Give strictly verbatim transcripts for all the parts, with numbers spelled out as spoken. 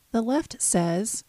The left says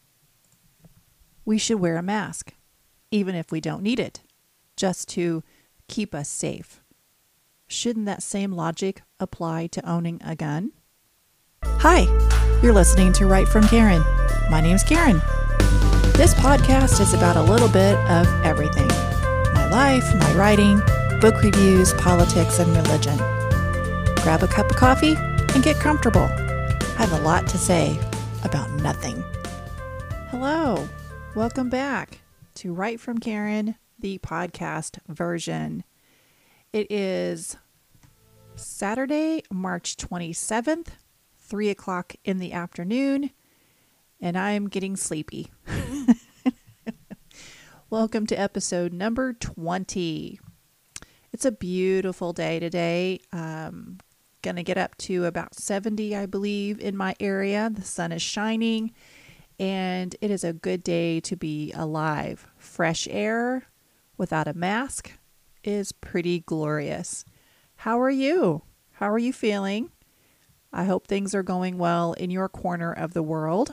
we should wear a mask, even if we don't need it, just to keep us safe. Shouldn't that same logic apply to owning a gun? Hi, you're listening to Right from Karen. My name's Karen. This podcast is about a little bit of everything. My life, my writing, book reviews, politics, and religion. Grab a cup of coffee and get comfortable. I have a lot to say about nothing. Hello, welcome back to Right from Karen, the podcast version. It is Saturday, March twenty-seventh, three o'clock in the afternoon, and I'm getting sleepy. Welcome to episode number twenty. It's a beautiful day today. Um, gonna get up to about seventy, I believe, in my area. The sun is shining, and it is a good day to be alive. Fresh air without a mask is pretty glorious. How are you? How are you feeling? I hope things are going well in your corner of the world.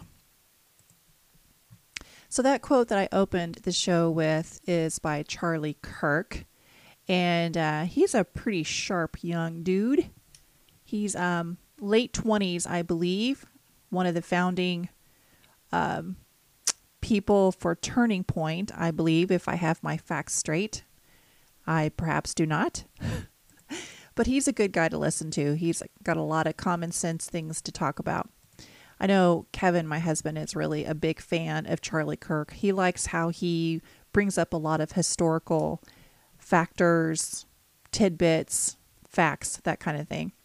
So that quote that I opened the show with is by Charlie Kirk, and uh, he's a pretty sharp young dude. He's um, late twenties, I believe, one of the founding um, people for Turning Point, I believe, if I have my facts straight. I perhaps do not. But he's a good guy to listen to. He's got a lot of common sense things to talk about. I know Kevin, my husband, is really a big fan of Charlie Kirk. He likes how he brings up a lot of historical factors, tidbits, facts, that kind of thing.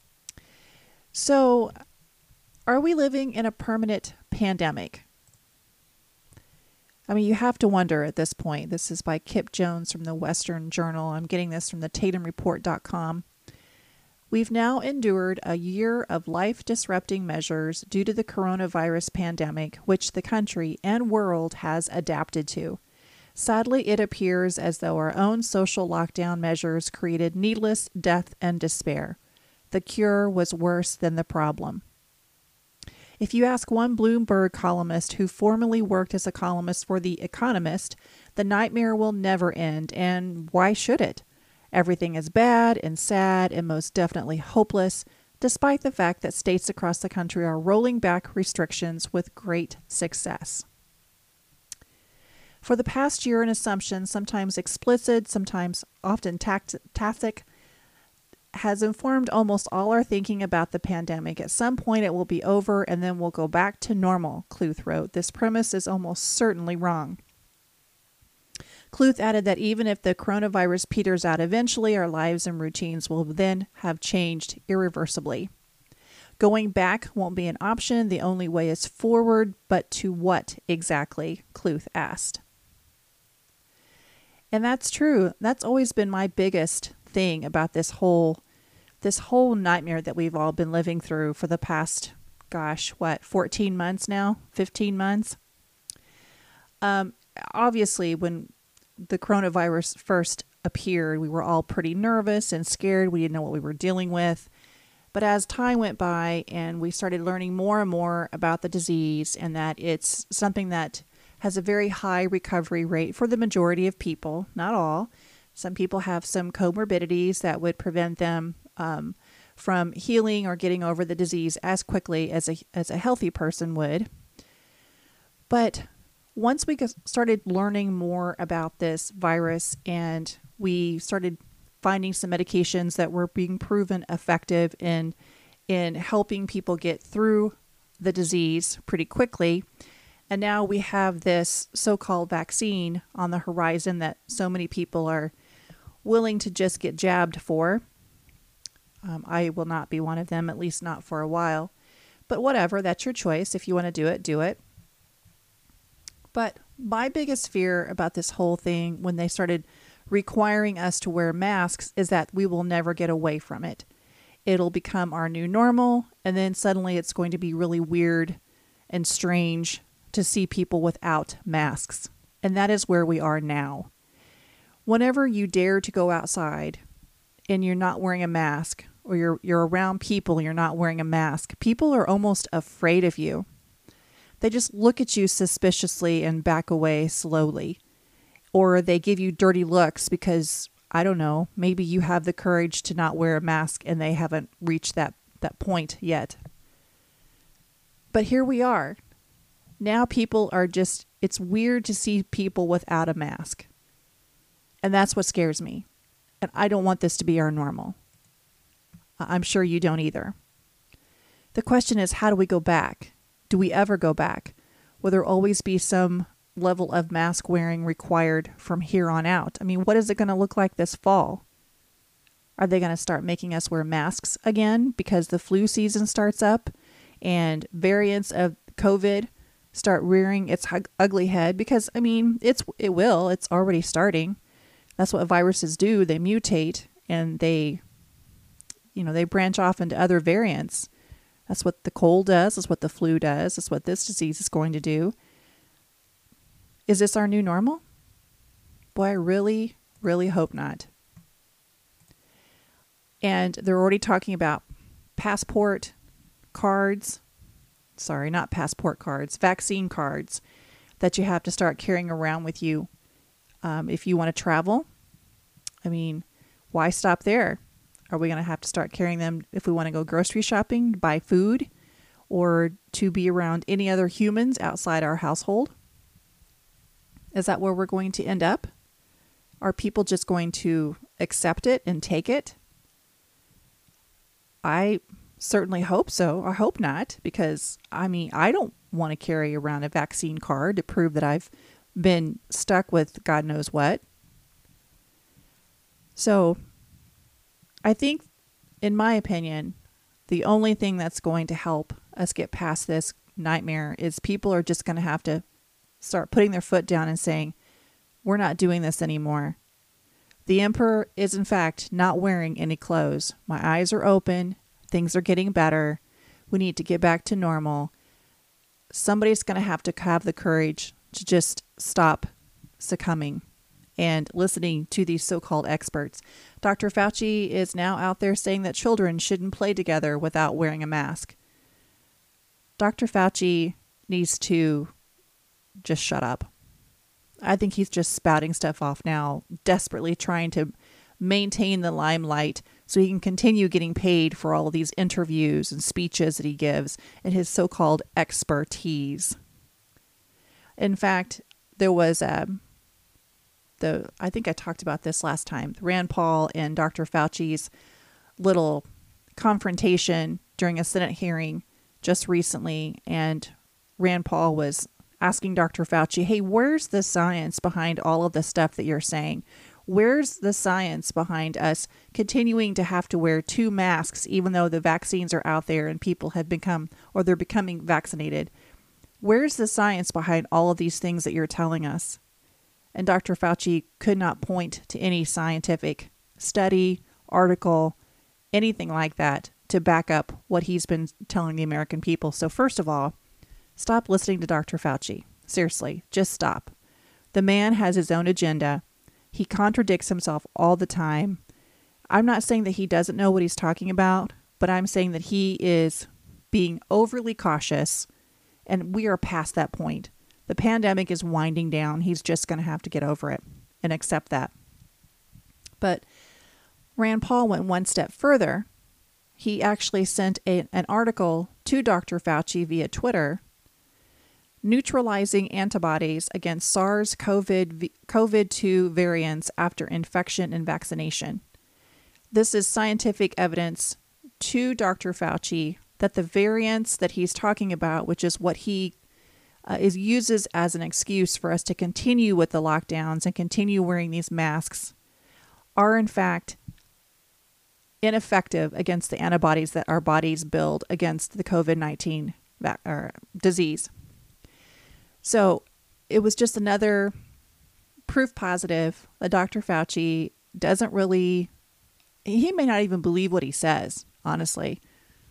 So, are we living in a permanent pandemic? I mean, you have to wonder at this point. This is by Kip Jones from the Western Journal. I'm getting this from the Tatum Report dot com. We've now endured a year of life-disrupting measures due to the coronavirus pandemic, which the country and world has adapted to. Sadly, it appears as though our own social lockdown measures created needless death and despair. The cure was worse than the problem. If you ask one Bloomberg columnist who formerly worked as a columnist for The Economist, the nightmare will never end, and why should it? Everything is bad and sad and most definitely hopeless, despite the fact that states across the country are rolling back restrictions with great success. For the past year, an assumption, sometimes explicit, sometimes often tact- tacit, has informed almost all our thinking about the pandemic. At some point it will be over and then we'll go back to normal, Kluth wrote. This premise is almost certainly wrong. Kluth added that even if the coronavirus peters out eventually, our lives and routines will then have changed irreversibly. Going back won't be an option. The only way is forward, but to what exactly? Kluth asked. And that's true. That's always been my biggest thing about this whole this whole nightmare that we've all been living through for the past, gosh, what, fourteen months now? fifteen months? Um, obviously, when the coronavirus first appeared, we were all pretty nervous and scared. We didn't know what we were dealing with. But as time went by and we started learning more and more about the disease and that it's something that has a very high recovery rate for the majority of people, not all. Some people have some comorbidities that would prevent them um, from healing or getting over the disease as quickly as a, as a healthy person would. But once we started learning more about this virus and we started finding some medications that were being proven effective in, in helping people get through the disease pretty quickly, and now we have this so-called vaccine on the horizon that so many people are willing to just get jabbed for. Um, I will not be one of them, at least not for a while. But whatever, that's your choice. If you want to do it, do it. But my biggest fear about this whole thing when they started requiring us to wear masks is that we will never get away from it. It'll become our new normal, and then suddenly it's going to be really weird and strange to see people without masks. And that is where we are now. Whenever you dare to go outside and you're not wearing a mask, or you're you're around people and you're not wearing a mask, people are almost afraid of you. They just look at you suspiciously and back away slowly. Or they give you dirty looks because, I don't know, maybe you have the courage to not wear a mask and they haven't reached that, that point yet. But here we are. Now people are just, it's weird to see people without a mask. And that's what scares me. And I don't want this to be our normal. I'm sure you don't either. The question is, how do we go back? Do we ever go back? Will there always be some level of mask wearing required from here on out? I mean, what is it going to look like this fall? Are they going to start making us wear masks again because the flu season starts up and variants of COVID start rearing its ugly head? Because, I mean, it's it will. It's already starting. That's what viruses do. They mutate and they, you know, they branch off into other variants. That's what the cold does. That's what the flu does. That's what this disease is going to do. Is this our new normal? Boy, I really, really hope not. And they're already talking about passport cards. Sorry, not passport cards, vaccine cards that you have to start carrying around with you um, if you want to travel. I mean, why stop there? Are we going to have to start carrying them if we want to go grocery shopping, buy food, or to be around any other humans outside our household? Is that where we're going to end up? Are people just going to accept it and take it? I certainly hope so. I hope not, because, I mean, I don't want to carry around a vaccine card to prove that I've been stuck with God knows what. So I think, in my opinion, the only thing that's going to help us get past this nightmare is people are just going to have to start putting their foot down and saying, we're not doing this anymore. The emperor is, in fact, not wearing any clothes. My eyes are open. Things are getting better. We need to get back to normal. Somebody's going to have to have the courage to just stop succumbing and listening to these so-called experts. Doctor Fauci is now out there saying that children shouldn't play together without wearing a mask. Doctor Fauci needs to just shut up. I think he's just spouting stuff off now, desperately trying to maintain the limelight so he can continue getting paid for all of these interviews and speeches that he gives and his so-called expertise. In fact, there was a, the I think I talked about this last time, Rand Paul and Doctor Fauci's little confrontation during a Senate hearing just recently, and Rand Paul was asking Doctor Fauci, hey, where's the science behind all of the stuff that you're saying? Where's the science behind us continuing to have to wear two masks, even though the vaccines are out there and people have become, or they're becoming vaccinated? Where's the science behind all of these things that you're telling us? And Doctor Fauci could not point to any scientific study, article, anything like that to back up what he's been telling the American people. So first of all, stop listening to Doctor Fauci. Seriously, just stop. The man has his own agenda. He contradicts himself all the time. I'm not saying that he doesn't know what he's talking about, but I'm saying that he is being overly cautious, and we are past that point. The pandemic is winding down. He's just going to have to get over it and accept that. But Rand Paul went one step further. He actually sent a, an article to Doctor Fauci via Twitter, neutralizing antibodies against SARS-CoV two variants after infection and vaccination. This is scientific evidence to Doctor Fauci that the variants that he's talking about, which is what he uh, is uses as an excuse for us to continue with the lockdowns and continue wearing these masks, are in fact ineffective against the antibodies that our bodies build against the COVID nineteen va- or disease. So it was just another proof positive that Doctor Fauci doesn't really, he may not even believe what he says, honestly.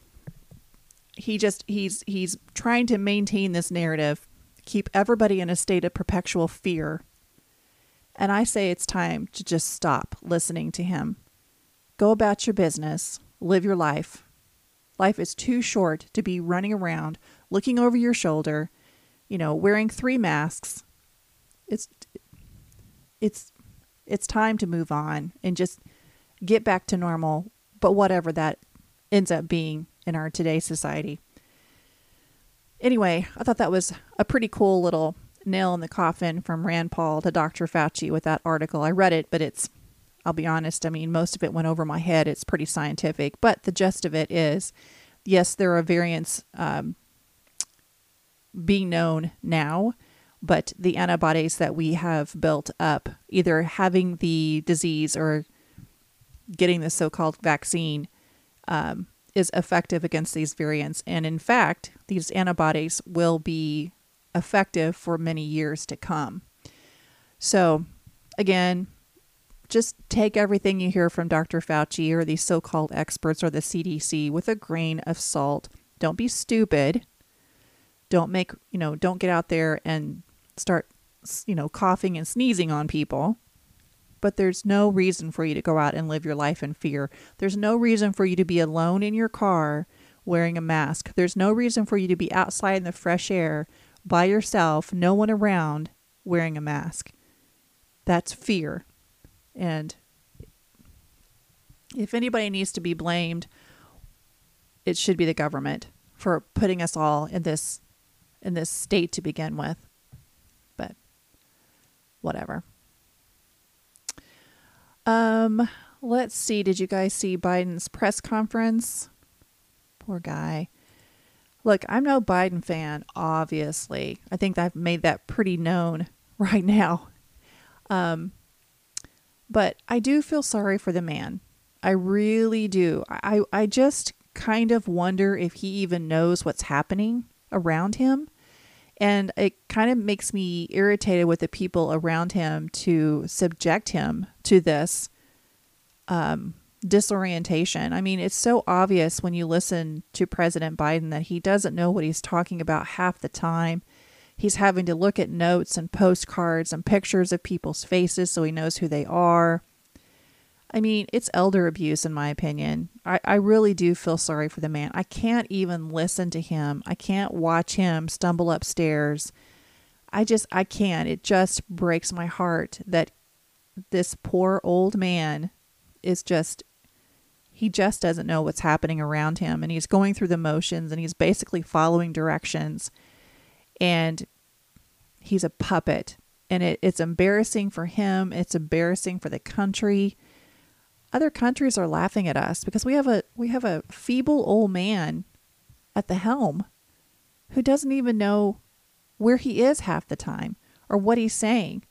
He just, he's, he's trying to maintain this narrative, keep everybody in a state of perpetual fear. And I say it's time to just stop listening to him. Go about your business, live your life. Life is too short to be running around, looking over your shoulder, you know, wearing three masks. It's it's it's time to move on and just get back to normal, but whatever that ends up being in our today's society. Anyway, I thought that was a pretty cool little nail in the coffin from Rand Paul to Doctor Fauci with that article. I read it, but it's, I'll be honest, I mean, most of it went over my head. It's pretty scientific, but the gist of it is, yes, there are variants um, being known now, but the antibodies that we have built up, either having the disease or getting the so-called vaccine, um, is effective against these variants. And in fact, these antibodies will be effective for many years to come. So again, just take everything you hear from Doctor Fauci or these so-called experts or the C D C with a grain of salt. Don't be stupid. Don't make, you know, don't get out there and start, you know, coughing and sneezing on people. But there's no reason for you to go out and live your life in fear. There's no reason for you to be alone in your car wearing a mask. There's no reason for you to be outside in the fresh air by yourself, no one around, wearing a mask. That's fear. And if anybody needs to be blamed, it should be the government for putting us all in this in this state to begin with. But whatever. Um, let's see. Did you guys see Biden's press conference? Poor guy. Look, I'm no Biden fan, obviously. I think I've made that pretty known right now. Um, but I do feel sorry for the man. I really do. I, I just kind of wonder if he even knows what's happening around him. And it kind of makes me irritated with the people around him to subject him to this um, disorientation. I mean, it's so obvious when you listen to President Biden that he doesn't know what he's talking about half the time. He's having to look at notes and postcards and pictures of people's faces so he knows who they are. I mean, it's elder abuse, in my opinion. I, I really do feel sorry for the man. I can't even listen to him. I can't watch him stumble upstairs. I just, I can't. It just breaks my heart that this poor old man is just, he just doesn't know what's happening around him. And he's going through the motions and he's basically following directions. And he's a puppet. And it, it's embarrassing for him. It's embarrassing for the country. Other countries are laughing at us because we have a we have a feeble old man at the helm who doesn't even know where he is half the time or what he's saying.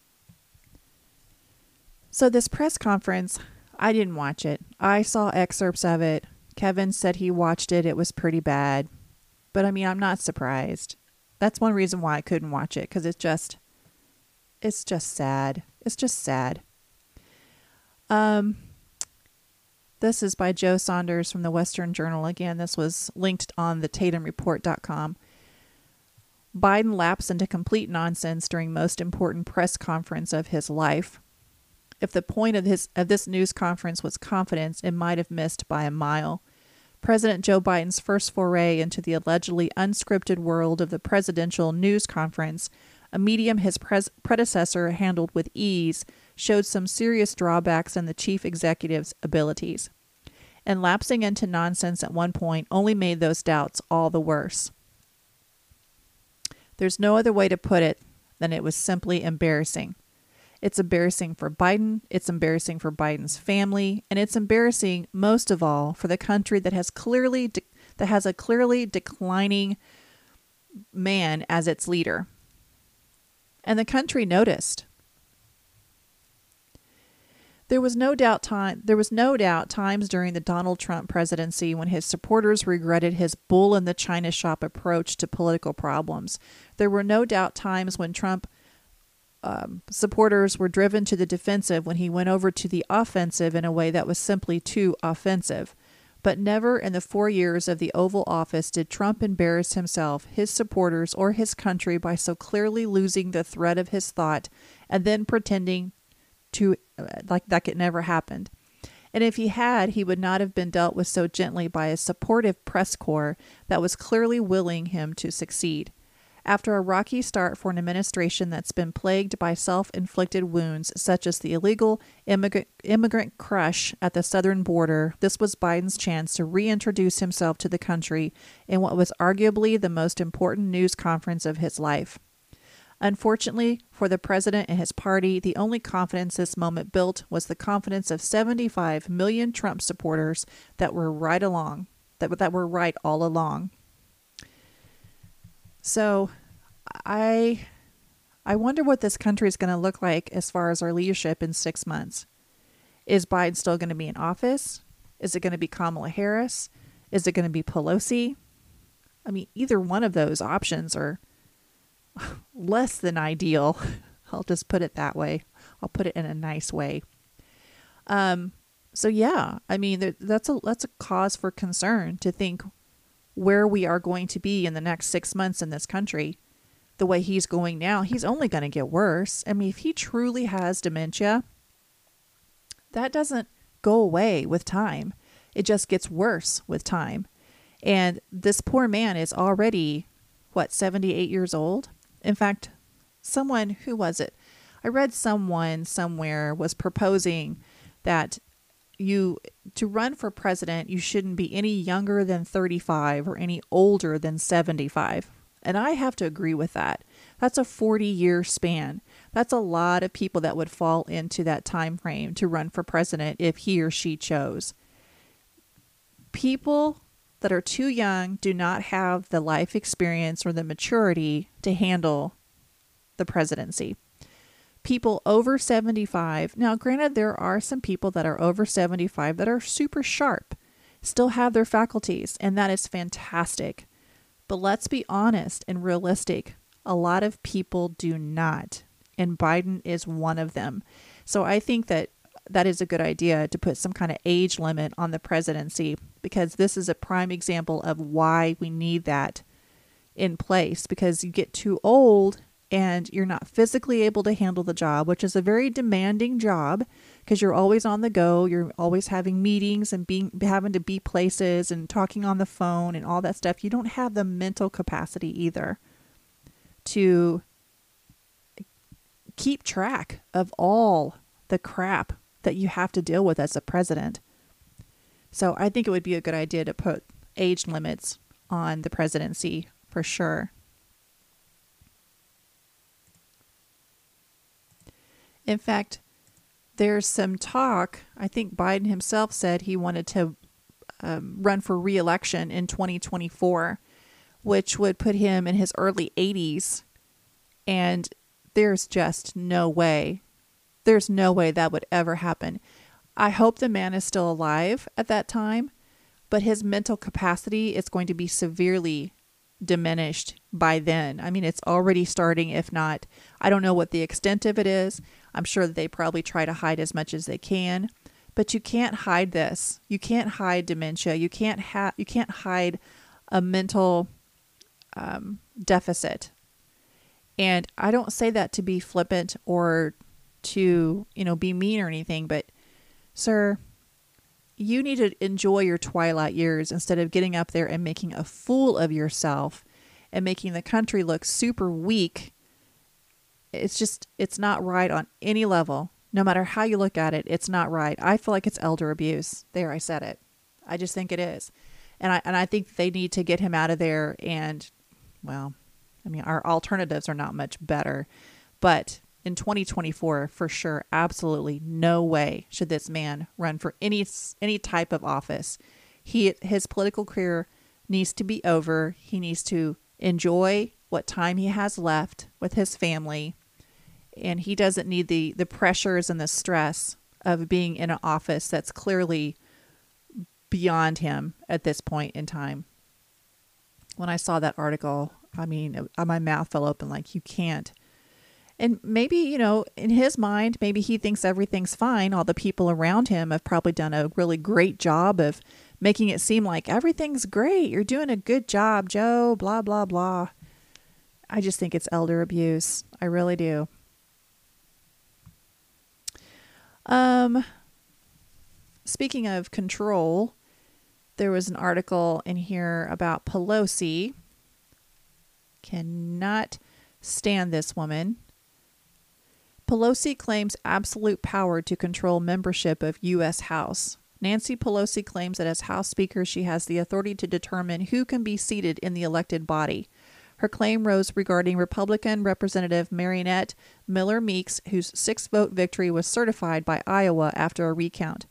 So this press conference, I didn't watch it. I saw excerpts of it. Kevin said he watched it. It was pretty bad. But I mean, I'm not surprised. That's one reason why I couldn't watch it, because it's just it's just sad. It's just sad. Um This is by Joe Saunders from the Western Journal. Again, this was linked on the tatum report dot com. Biden lapsed into complete nonsense during most important press conference of his life. If the point of his of this news conference was confidence, it might have missed by a mile. President Joe Biden's first foray into the allegedly unscripted world of the presidential news conference, a medium his pres- predecessor handled with ease, showed some serious drawbacks in the chief executive's abilities. And lapsing into nonsense at one point only made those doubts all the worse. There's no other way to put it than it was simply embarrassing. It's embarrassing for Biden, it's embarrassing for Biden's family, and it's embarrassing most of all for the country that has clearly de- that has a clearly declining man as its leader. And the country noticed. There was no doubt time there was no doubt times during the Donald Trump presidency when his supporters regretted his bull in the china shop approach to political problems. There were no doubt times when Trump um, supporters were driven to the defensive when he went over to the offensive in a way that was simply too offensive. But never in the four years of the Oval Office did Trump embarrass himself, his supporters, or his country by so clearly losing the thread of his thought and then pretending to like that it never happened. And if he had, he would not have been dealt with so gently by a supportive press corps that was clearly willing him to succeed. After a rocky start for an administration that's been plagued by self-inflicted wounds, such as the illegal immigrant, immigrant crush at the southern border, this was Biden's chance to reintroduce himself to the country in what was arguably the most important news conference of his life. Unfortunately for the president and his party, the only confidence this moment built was the confidence of seventy-five million Trump supporters that were right along, that, that were right all along. So I I wonder what this country is going to look like as far as our leadership in six months. Is Biden still going to be in office? Is it going to be Kamala Harris? Is it going to be Pelosi? I mean, either one of those options are less than ideal. I'll just put it that way. I'll put it in a nice way. Um. So yeah, I mean, that's a that's a cause for concern to think where we are going to be in the next six months in this country. The way he's going now, he's only going to get worse. I mean, if he truly has dementia, that doesn't go away with time. It just gets worse with time. And this poor man is already, what, seventy-eight years old? In fact, someone, who was it? I read someone somewhere was proposing that you to run for president, you shouldn't be any younger than thirty-five or any older than seventy-five. And I have to agree with that. That's a forty year span. That's a lot of people that would fall into that time frame to run for president if he or she chose. People that are too young do not have the life experience or the maturity to handle the presidency. People over seventy-five, now granted, there are some people that are over seventy-five that are super sharp, still have their faculties, and that is fantastic. But let's be honest and realistic. A lot of people do not, and Biden is one of them. So I think that that is a good idea to put some kind of age limit on the presidency, because this is a prime example of why we need that in place, because you get too old and you're not physically able to handle the job, which is a very demanding job because you're always on the go. You're always having meetings and being having to be places and talking on the phone and all that stuff. You don't have the mental capacity either to keep track of all the crap that you have to deal with as a president. So I think it would be a good idea to put age limits on the presidency for sure. In fact, there's some talk, I think Biden himself said he wanted to um, run for re-election in twenty twenty-four, which would put him in his early eighties. And there's just no way, there's no way that would ever happen. I hope the man is still alive at that time, but his mental capacity is going to be severely diminished by then. I mean, it's already starting, if not, I don't know what the extent of it is. I'm sure that they probably try to hide as much as they can, but you can't hide this. You can't hide dementia. You can't have, you can't hide a mental um, deficit. And I don't say that to be flippant or to, you know, be mean or anything, but sir, you need to enjoy your twilight years instead of getting up there and making a fool of yourself and making the country look super weak. It's just, it's not right on any level. No matter how you look at it, it's not right. I feel like it's elder abuse. There, I said it. I just think it is. And I, and I think they need to get him out of there. And, well, I mean, our alternatives are not much better. But in twenty twenty-four, for sure, absolutely no way should this man run for any any type of office. He his political career needs to be over. He needs to enjoy what time he has left with his family, and he doesn't need the the pressures and the stress of being in an office that's clearly beyond him at this point in time. When I saw that article, I mean, my mouth fell open like, you can't. And maybe, you know, in his mind, maybe he thinks everything's fine. All the people around him have probably done a really great job of making it seem like everything's great. You're doing a good job, Joe, blah, blah, blah. I just think it's elder abuse. I really do. Um, speaking of control, there was an article in here about Pelosi. cannot stand this woman. Pelosi claims absolute power to control membership of U S House. Nancy Pelosi claims that as House Speaker, she has the authority to determine who can be seated in the elected body. Her claim rose regarding Republican Representative Mariannette Miller Meeks, whose six-vote victory was certified by Iowa after a recount.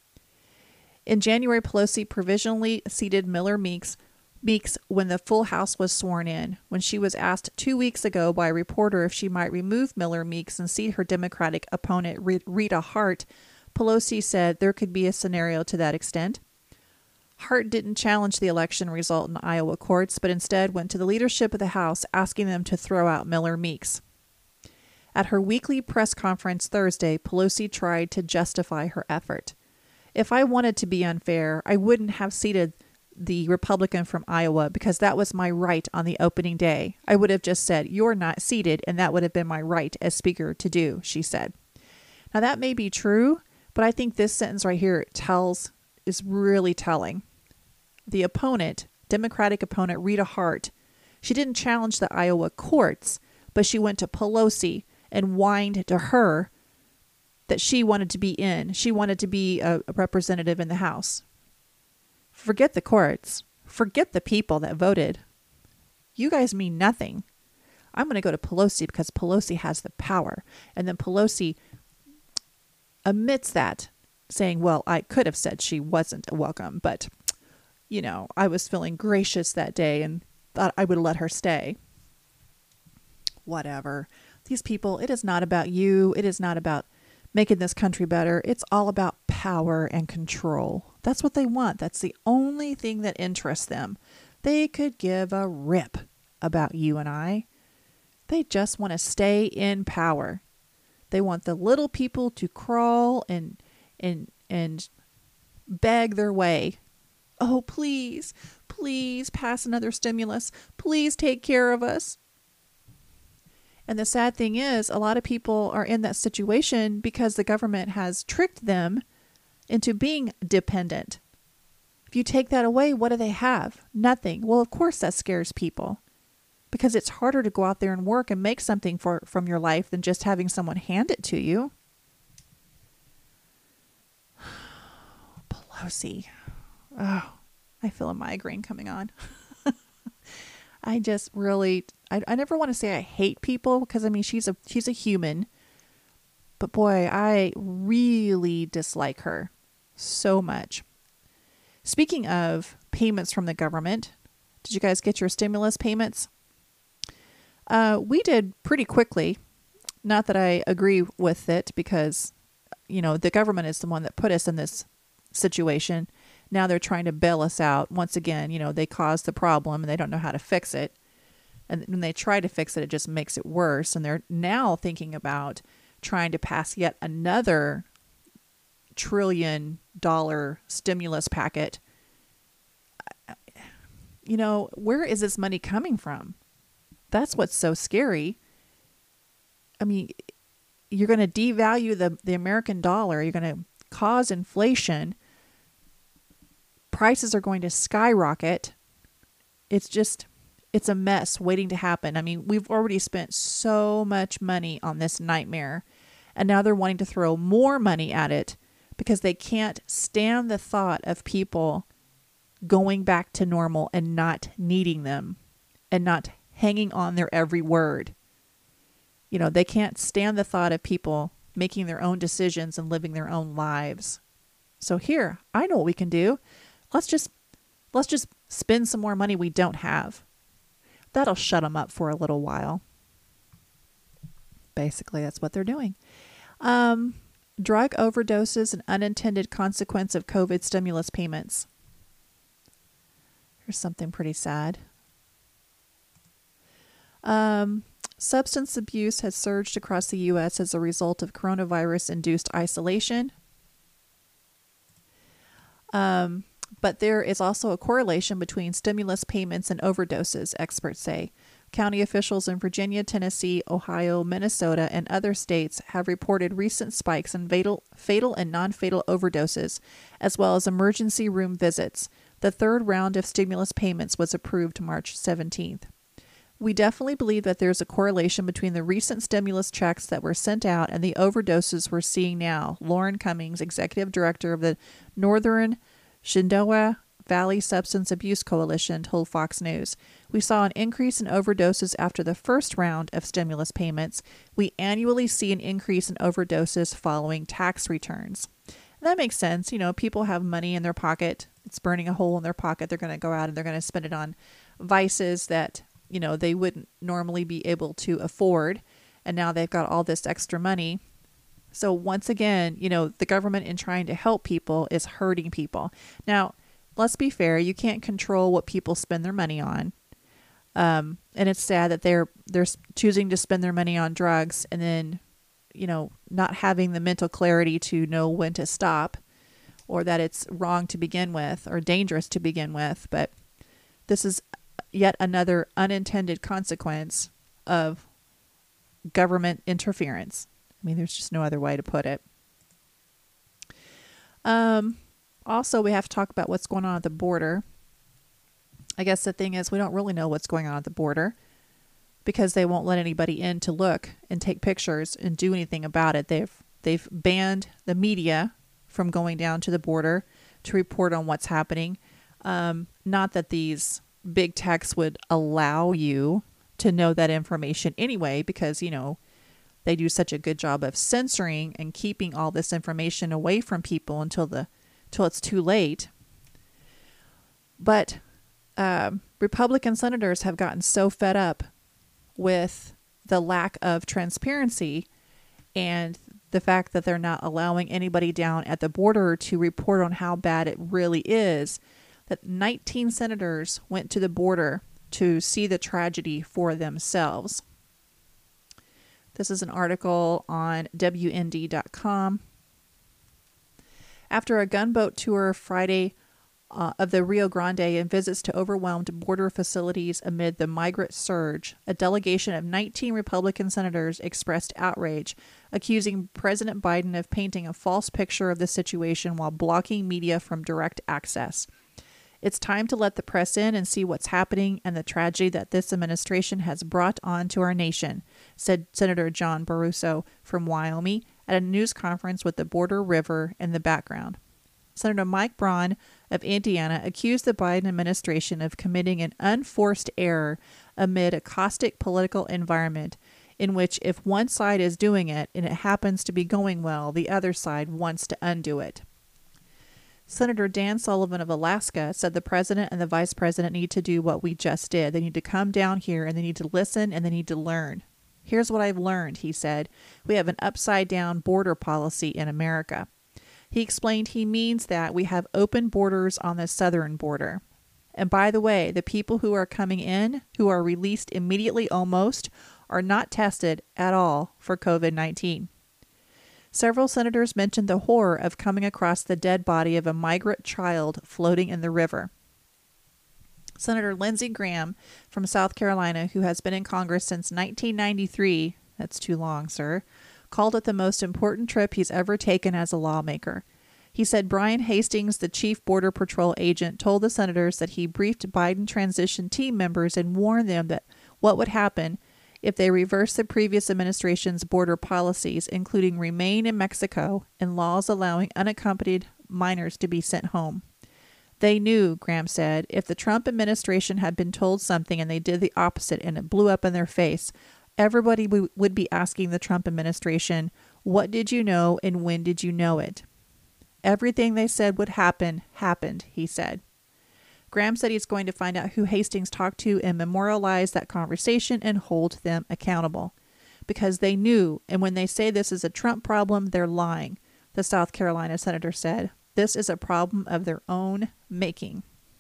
In January, Pelosi provisionally seated Miller Meeks, Meeks when the full House was sworn in. When she was asked two weeks ago by a reporter if she might remove Miller Meeks and seat her Democratic opponent Rita Hart, Pelosi said there could be a scenario to that extent. Hart didn't challenge the election result in Iowa courts, but instead went to the leadership of the House asking them to throw out Miller Meeks. At her weekly press conference Thursday, Pelosi tried to justify her effort. If I wanted to be unfair, I wouldn't have seated the Republican from Iowa because that was my right on the opening day. I would have just said, "You're not seated," and that would have been my right as Speaker to do, she said. Now that may be true, but I think this sentence right here tells is really telling. The opponent, Democratic opponent Rita Hart, she didn't challenge the Iowa courts, but she went to Pelosi and whined to her that she wanted to be in. She wanted to be a, a representative in the House. Forget the courts. Forget the people that voted. You guys mean nothing. I'm going to go to Pelosi because Pelosi has the power. And then Pelosi admits that, saying, well, I could have said she wasn't welcome, but, you know, I was feeling gracious that day and thought I would let her stay. Whatever. These people, it is not about you. It is not about making this country better. It's all about power and control. That's what they want. That's the only thing that interests them. They could give a rip about you and I. They just want to stay in power. They want the little people to crawl and and and beg their way. Oh, please, please pass another stimulus. Please take care of us. And the sad thing is, a lot of people are in that situation because the government has tricked them into being dependent. If you take that away, what do they have? Nothing. Well, of course that scares people because it's harder to go out there and work and make something for from your life than just having someone hand it to you. Pelosi. Oh, I feel a migraine coming on. I just really, I, I never want to say I hate people because I mean, she's a, she's a human, but boy, I really dislike her so much. Speaking of payments from the government, did you guys get your stimulus payments? Uh, we did pretty quickly. Not that I agree with it because, you know, the government is the one that put us in this situation. Now they're trying to bail us out. Once again, you know, they caused the problem and they don't know how to fix it. And when they try to fix it, it just makes it worse. And they're now thinking about trying to pass yet another trillion dollar stimulus packet. You know, where is this money coming from? That's what's so scary. I mean, you're going to devalue the, the American dollar. You're going to cause inflation. Prices are going to skyrocket. It's just, it's a mess waiting to happen. I mean, we've already spent so much money on this nightmare, and now they're wanting to throw more money at it because they can't stand the thought of people going back to normal and not needing them and not hanging on their every word. You know, they can't stand the thought of people making their own decisions and living their own lives. So here, I know what we can do. Let's just let's just spend some more money we don't have. That'll shut them up for a little while. Basically, that's what they're doing. Um, drug overdoses and unintended consequence of COVID stimulus payments. Here's something pretty sad. Um, substance abuse has surged across the U S as a result of coronavirus-induced isolation. Um, but there is also a correlation between stimulus payments and overdoses, experts say. County officials in Virginia, Tennessee, Ohio, Minnesota, and other states have reported recent spikes in fatal, fatal and non-fatal overdoses, as well as emergency room visits. The third round of stimulus payments was approved March seventeenth. We definitely believe that there's a correlation between the recent stimulus checks that were sent out and the overdoses we're seeing now. Lauren Cummings, executive director of the Northern Shenandoah Valley Substance Abuse Coalition, told Fox News. We saw an increase in overdoses after the first round of stimulus payments. We annually see an increase in overdoses following tax returns. And that makes sense. You know, people have money in their pocket. It's burning a hole in their pocket. They're going to go out and they're going to spend it on vices that, you know, they wouldn't normally be able to afford. And now they've got all this extra money. So once again, you know, the government in trying to help people is hurting people. Now, let's be fair. You can't control what people spend their money on. Um, and it's sad that they're, they're choosing to spend their money on drugs and then, you know, not having the mental clarity to know when to stop, or that it's wrong to begin with or dangerous to begin with. But this is yet another unintended consequence of government interference. I mean, there's just no other way to put it. Um, also, we have to talk about what's going on at the border. I guess the thing is, we don't really know what's going on at the border because they won't let anybody in to look and take pictures and do anything about it. They've they've banned the media from going down to the border to report on what's happening. Um, not that these big techs would allow you to know that information anyway, because, you know, they do such a good job of censoring and keeping all this information away from people until the until it's too late. But um, Republican senators have gotten so fed up with the lack of transparency and the fact that they're not allowing anybody down at the border to report on how bad it really is, that nineteen senators went to the border to see the tragedy for themselves. This is an article on W N D dot com. After a gunboat tour Friday uh, of the Rio Grande and visits to overwhelmed border facilities amid the migrant surge, a delegation of nineteen Republican senators expressed outrage, accusing President Biden of painting a false picture of the situation while blocking media from direct access. It's time to let the press in and see what's happening and the tragedy that this administration has brought on to our nation, said Senator John Barrasso from Wyoming at a news conference with the Border River in the background. Senator Mike Braun of Indiana accused the Biden administration of committing an unforced error amid a caustic political environment in which if one side is doing it and it happens to be going well, the other side wants to undo it. Senator Dan Sullivan of Alaska said the president and the vice president need to do what we just did. They need to come down here and they need to listen and they need to learn. Here's what I've learned, he said. We have an upside-down border policy in America. He explained he means that we have open borders on the southern border. And by the way, the people who are coming in, who are released immediately almost, are not tested at all for COVID nineteen. Several senators mentioned the horror of coming across the dead body of a migrant child floating in the river. Senator Lindsey Graham from South Carolina, who has been in Congress since nineteen ninety-three, that's too long, sir, called it the most important trip he's ever taken as a lawmaker. He said Brian Hastings, the chief Border Patrol agent, told the senators that he briefed Biden transition team members and warned them that what would happen if they reversed the previous administration's border policies, including remain in Mexico and laws allowing unaccompanied minors to be sent home. They knew, Graham said, if the Trump administration had been told something and they did the opposite and it blew up in their face, everybody w- would be asking the Trump administration, what did you know and when did you know it? Everything they said would happen, happened, he said. Graham said he's going to find out who Hastings talked to and memorialize that conversation and hold them accountable. Because they knew, and when they say this is a Trump problem, they're lying, the South Carolina senator said. This is a problem of their own making.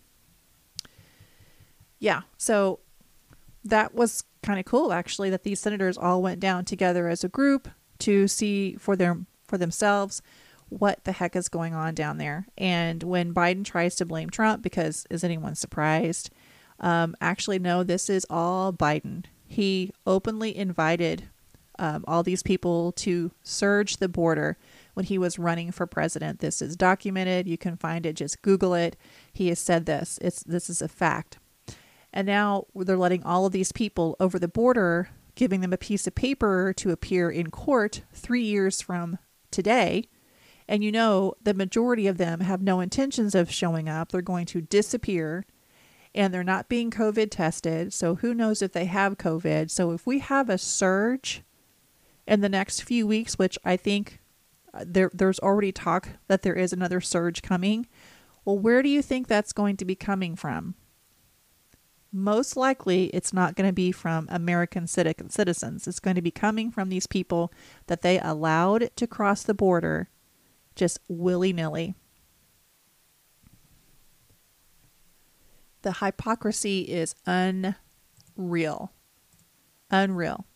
Yeah, so that was kind of cool, actually, that these senators all went down together as a group to see for their for themselves what the heck is going on down there. And when Biden tries to blame Trump, because is anyone surprised? Um, actually, no, this is all Biden. He openly invited um, all these people to surge the border when he was running for president. This is documented. You can find it. Just Google it. He has said this. It's this is a fact. And now they're letting all of these people over the border, giving them a piece of paper to appear in court three years from today. And you know, the majority of them have no intentions of showing up. They're going to disappear, and they're not being COVID tested. So who knows if they have COVID. So if we have a surge in the next few weeks, which I think there, there's already talk that there is another surge coming. Well, where do you think that's going to be coming from? Most likely, it's not going to be from American citizens. It's going to be coming from these people that they allowed to cross the border just willy-nilly. The hypocrisy is unreal. Unreal.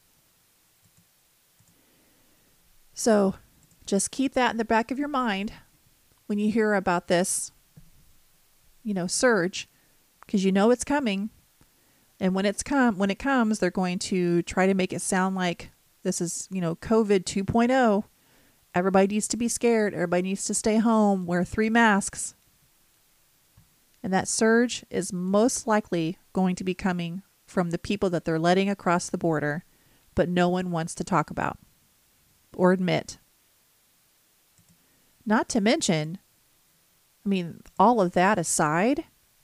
So just keep that in the back of your mind when you hear about this, you know, surge. Because you know it's coming, and when it's come, when it comes, they're going to try to make it sound like this is, you know, COVID two point oh. Everybody needs to be scared. Everybody needs to stay home. Wear three masks. And that surge is most likely going to be coming from the people that they're letting across the border, but no one wants to talk about or admit. Not to mention, I mean, all of that aside,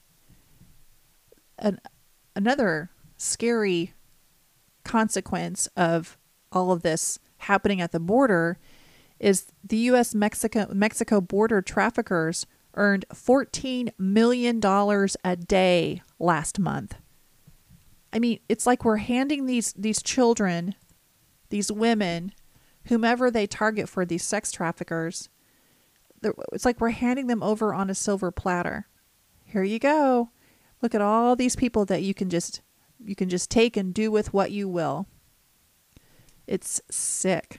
An, another scary consequence of all of this happening at the border is the U S Mexico Mexico border traffickers earned fourteen million dollars a day last month. I mean, it's like we're handing these these children, these women, whomever they target for these sex traffickers, it's like we're handing them over on a silver platter. Here you go. Look at all these people that you can just you can just take and do with what you will. It's sick.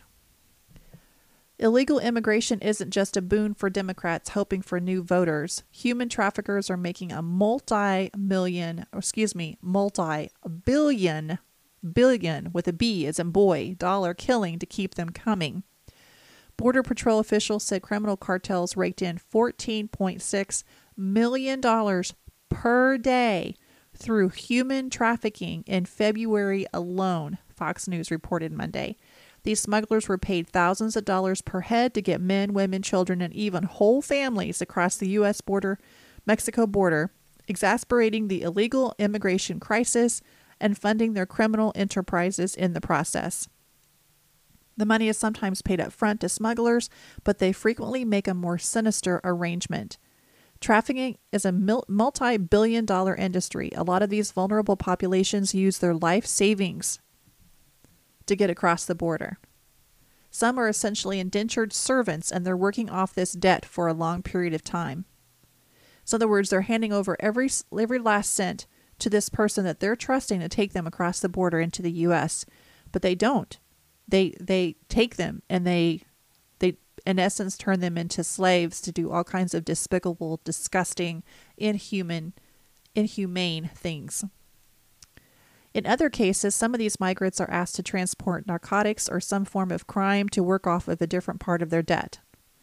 Illegal immigration isn't just a boon for Democrats hoping for new voters. Human traffickers are making a multi-million, or excuse me, multi-billion, billion with a B as in boy, dollar killing to keep them coming. Border Patrol officials said criminal cartels raked in fourteen point six million dollars per day through human trafficking in February alone, Fox News reported Monday. These smugglers were paid thousands of dollars per head to get men, women, children, and even whole families across the U S border, Mexico border, exacerbating the illegal immigration crisis and funding their criminal enterprises in the process. The money is sometimes paid up front to smugglers, but they frequently make a more sinister arrangement. Trafficking is a multi-billion dollar industry. A lot of these vulnerable populations use their life savings to get across the border. Some are essentially indentured servants, and they're working off this debt for a long period of time. So in other words, they're handing over every every last cent to this person that they're trusting to take them across the border into the U S, but they don't. They they take them and they they in essence turn them into slaves to do all kinds of despicable, disgusting, inhuman, inhumane things. In other cases, some of these migrants are asked to transport narcotics or some form of crime to work off of a different part of their debt.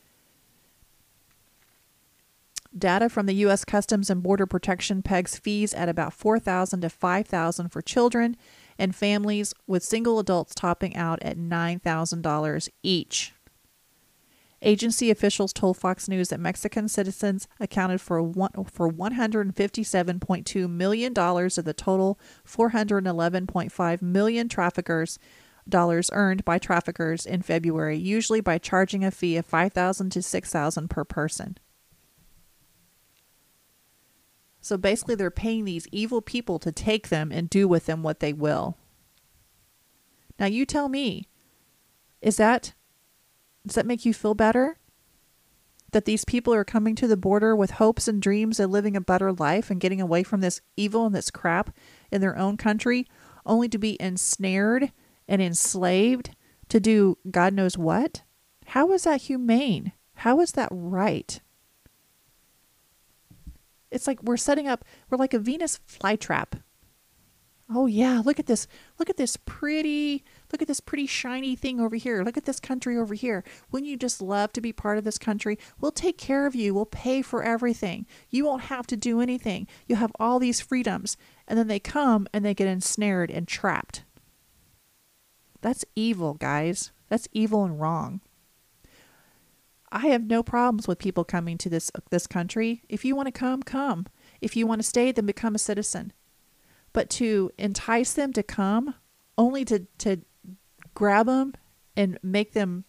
Data from the U S Customs and Border Protection pegs fees at about four thousand dollars to five thousand dollars for children and families, with single adults topping out at nine thousand dollars each. Agency officials told Fox News that Mexican citizens accounted for one, for one hundred fifty-seven point two million dollars of the total four hundred eleven point five million dollars traffickers dollars earned by traffickers in February, usually by charging a fee of five thousand dollars to six thousand dollars per person. So basically they're paying these evil people to take them and do with them what they will. Now you tell me, is that Does that make you feel better? That these people are coming to the border with hopes and dreams of living a better life and getting away from this evil and this crap in their own country, only to be ensnared and enslaved to do God knows what? How is that humane? How is that right? It's like we're setting up, we're like a Venus flytrap. Oh yeah, look at this. Look at this pretty, look at this pretty shiny thing over here. Look at this country over here. Wouldn't you just love to be part of this country? We'll take care of you. We'll pay for everything. You won't have to do anything. You'll have all these freedoms. And then they come and they get ensnared and trapped. That's evil, guys. That's evil and wrong. I have no problems with people coming to this this country. If you want to come, come. If you want to stay, then become a citizen. But to entice them to come, only to, to grab them and make them,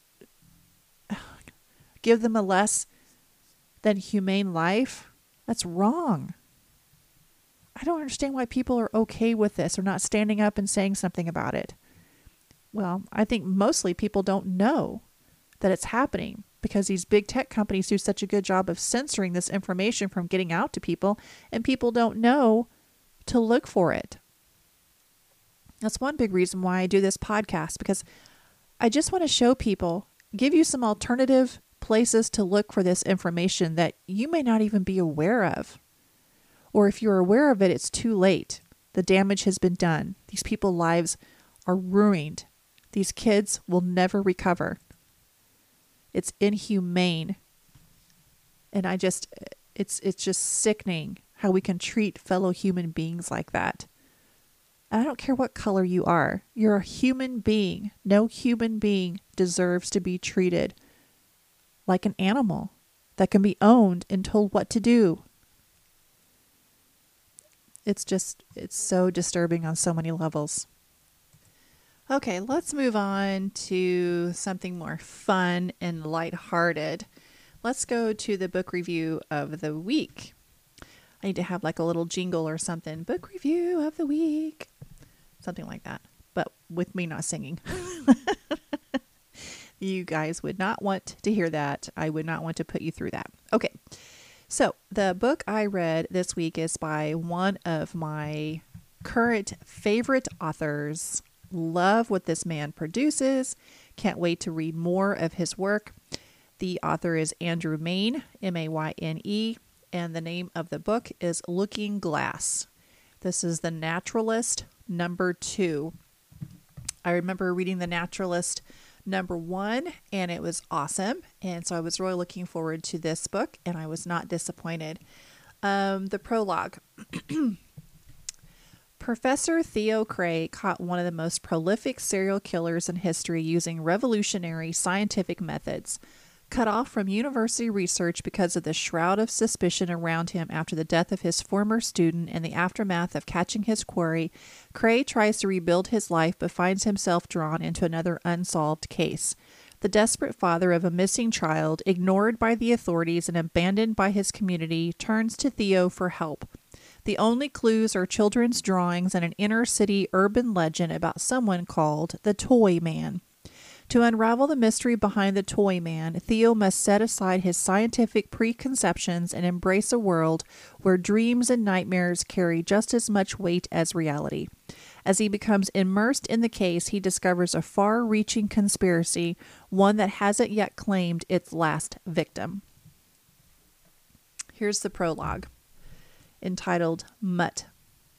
give them a less than humane life, that's wrong. I don't understand why people are okay with this or not standing up and saying something about it. Well, I think mostly people don't know that it's happening because these big tech companies do such a good job of censoring this information from getting out to people, and people don't know to look for it. That's one big reason why I do this podcast, because I just want to show people, give you some alternative places to look for this information that you may not even be aware of. Or if you're aware of it, it's too late. The damage has been done. These people's lives are ruined. These kids will never recover. It's inhumane. And I just, it's it's just sickening how we can treat fellow human beings like that. And I don't care what color you are. You're a human being. No human being deserves to be treated like an animal that can be owned and told what to do. It's just, it's so disturbing on so many levels. Okay, let's move on to something more fun and lighthearted. Let's go to the book review of the week. I need to have like a little jingle or something. Book review of the week. Something like that. But with me not singing. You guys would not want to hear that. I would not want to put you through that. Okay. So the book I read this week is by one of my current favorite authors. Love what this man produces. Can't wait to read more of his work. The author is Andrew Mayne, M A Y N E, and the name of the book is Looking Glass. This is The Naturalist number two. I remember reading The Naturalist number one, and it was awesome. And so I was really looking forward to this book, and I was not disappointed. Um, the prologue. Professor Theo Cray caught one of the most prolific serial killers in history using revolutionary scientific methods. Cut off from university research because of the shroud of suspicion around him after the death of his former student and the aftermath of catching his quarry, Cray tries to rebuild his life but finds himself drawn into another unsolved case. The desperate father of a missing child, ignored by the authorities and abandoned by his community, turns to Theo for help. The only clues are children's drawings and an inner-city urban legend about someone called the Toy Man. To unravel the mystery behind the Toy Man, Theo must set aside his scientific preconceptions and embrace a world where dreams and nightmares carry just as much weight as reality. As he becomes immersed in the case, he discovers a far-reaching conspiracy, one that hasn't yet claimed its last victim. Here's the prologue, entitled Mutt.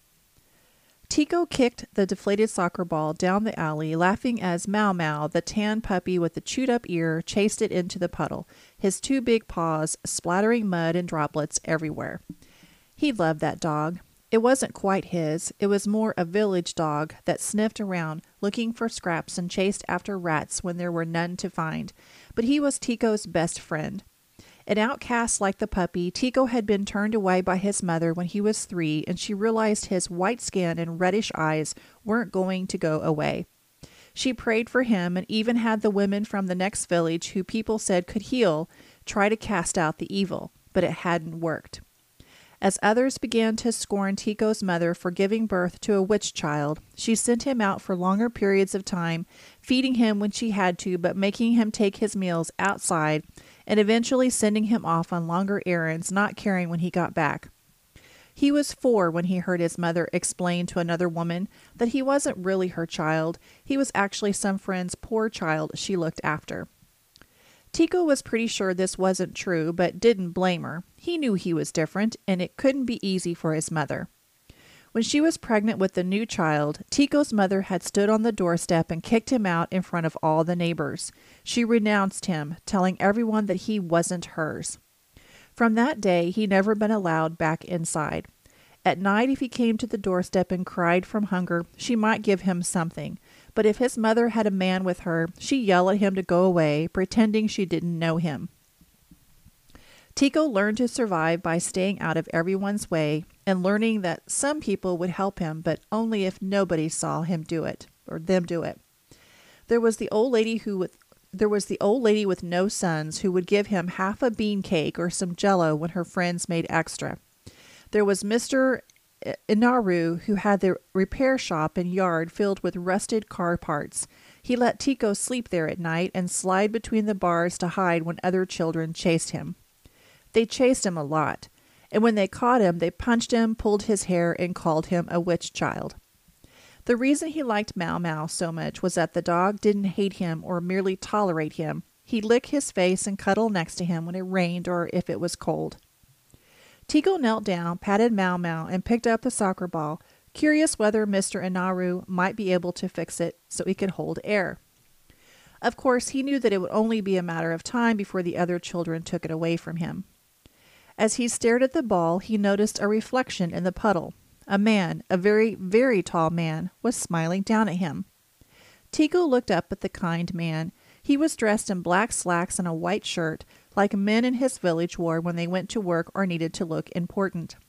Tico kicked the deflated soccer ball down the alley, laughing as Mau Mau, the tan puppy with the chewed-up ear, chased it into the puddle, his two big paws splattering mud and droplets everywhere. He loved that dog. It wasn't quite his. It was more a village dog that sniffed around, looking for scraps and chased after rats when there were none to find. But he was Tico's best friend. An outcast like the puppy, Tico had been turned away by his mother when he was three, and she realized his white skin and reddish eyes weren't going to go away. She prayed for him and even had the women from the next village, who people said could heal, try to cast out the evil, but it hadn't worked. As others began to scorn Tico's mother for giving birth to a witch child, she sent him out for longer periods of time, feeding him when she had to, but making him take his meals outside, and eventually sending him off on longer errands, not caring when he got back. He was four when he heard his mother explain to another woman that he wasn't really her child. He was actually some friend's poor child she looked after. Tico was pretty sure this wasn't true, but didn't blame her. He knew he was different, and it couldn't be easy for his mother. When she was pregnant with the new child, Tico's mother had stood on the doorstep and kicked him out in front of all the neighbors. She renounced him, telling everyone that he wasn't hers. From that day, he never been allowed back inside. At night, if he came to the doorstep and cried from hunger, she might give him something. But if his mother had a man with her, she'd yell at him to go away, pretending she didn't know him. Tico learned to survive by staying out of everyone's way and learning that some people would help him, but only if nobody saw him do it, or them do it. There was the old lady who would, there was the old lady with no sons who would give him half a bean cake or some jello when her friends made extra. There was Mister Inaru, who had the repair shop and yard filled with rusted car parts. He let Tico sleep there at night and slide between the bars to hide when other children chased him. They chased him a lot, and when they caught him, they punched him, pulled his hair, and called him a witch child. The reason he liked Mau Mau so much was that the dog didn't hate him or merely tolerate him. He'd lick his face and cuddle next to him when it rained or if it was cold. Tico knelt down, patted Mau Mau, and picked up the soccer ball, curious whether Mister Inaru might be able to fix it so he could hold air. Of course, he knew that it would only be a matter of time before the other children took it away from him. As he stared at the ball, he noticed a reflection in the puddle. A man, a very, very tall man, was smiling down at him. Tico looked up at the kind man. He was dressed in black slacks and a white shirt, like men in his village wore when they went to work or needed to look important.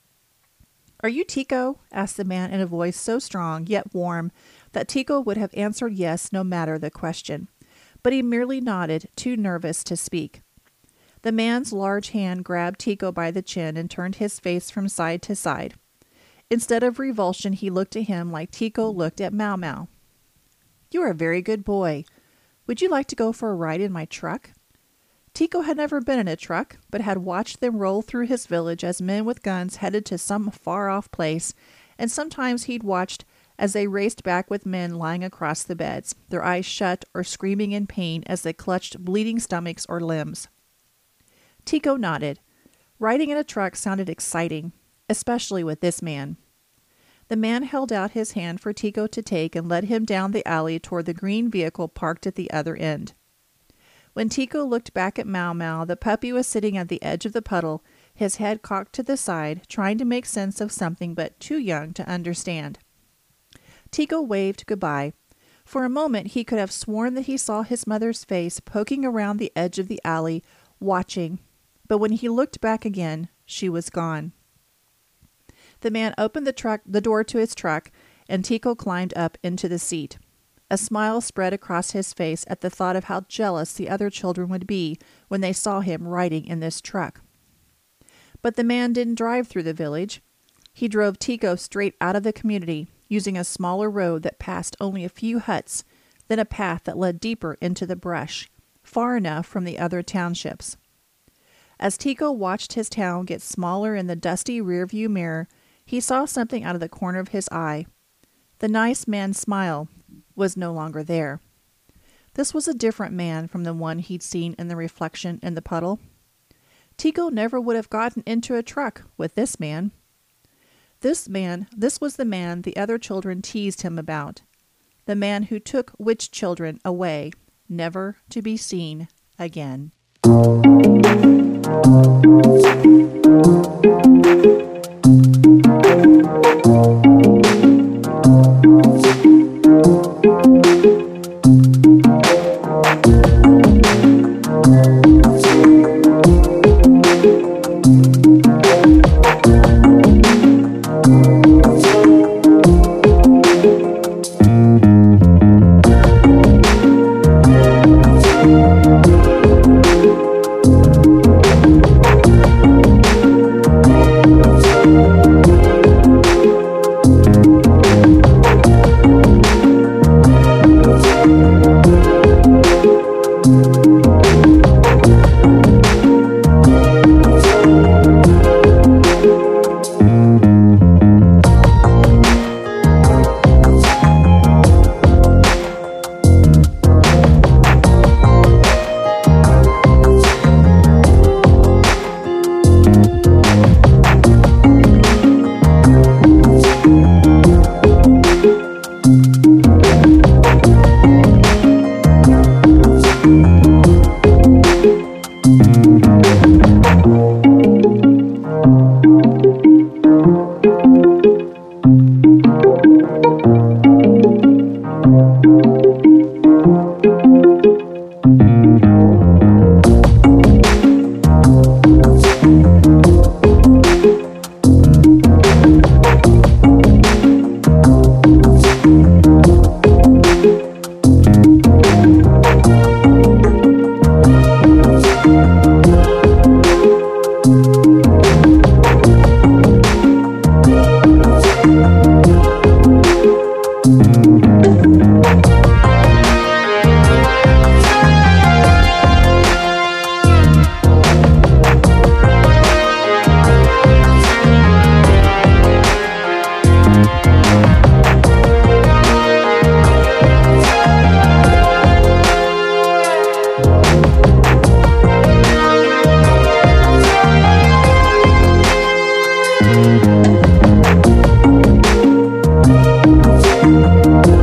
"Are you Tico?" asked the man in a voice so strong yet warm that Tico would have answered yes no matter the question. But he merely nodded, too nervous to speak. The man's large hand grabbed Tico by the chin and turned his face from side to side. Instead of revulsion, he looked at him like Tico looked at Mau Mau. "You are a very good boy. Would you like to go for a ride in my truck?" Tico had never been in a truck, but had watched them roll through his village as men with guns headed to some far-off place, and sometimes he'd watched as they raced back with men lying across the beds, their eyes shut or screaming in pain as they clutched bleeding stomachs or limbs. Tico nodded. Riding in a truck sounded exciting, especially with this man. The man held out his hand for Tico to take and led him down the alley toward the green vehicle parked at the other end. When Tico looked back at Mau Mau, the puppy was sitting at the edge of the puddle, his head cocked to the side, trying to make sense of something but too young to understand. Tico waved goodbye. For a moment he could have sworn that he saw his mother's face poking around the edge of the alley, watching, but when he looked back again, she was gone. The man opened the truck, the door to his truck, and Tico climbed up into the seat. A smile spread across his face at the thought of how jealous the other children would be when they saw him riding in this truck. But the man didn't drive through the village. He drove Tico straight out of the community, using a smaller road that passed only a few huts, then a path that led deeper into the brush, far enough from the other townships. As Tico watched his town get smaller in the dusty rearview mirror, he saw something out of the corner of his eye. The nice man's smile was no longer there. This was a different man from the one he'd seen in the reflection in the puddle. Tico never would have gotten into a truck with this man. This man, this was the man the other children teased him about. The man who took witch children away, never to be seen again.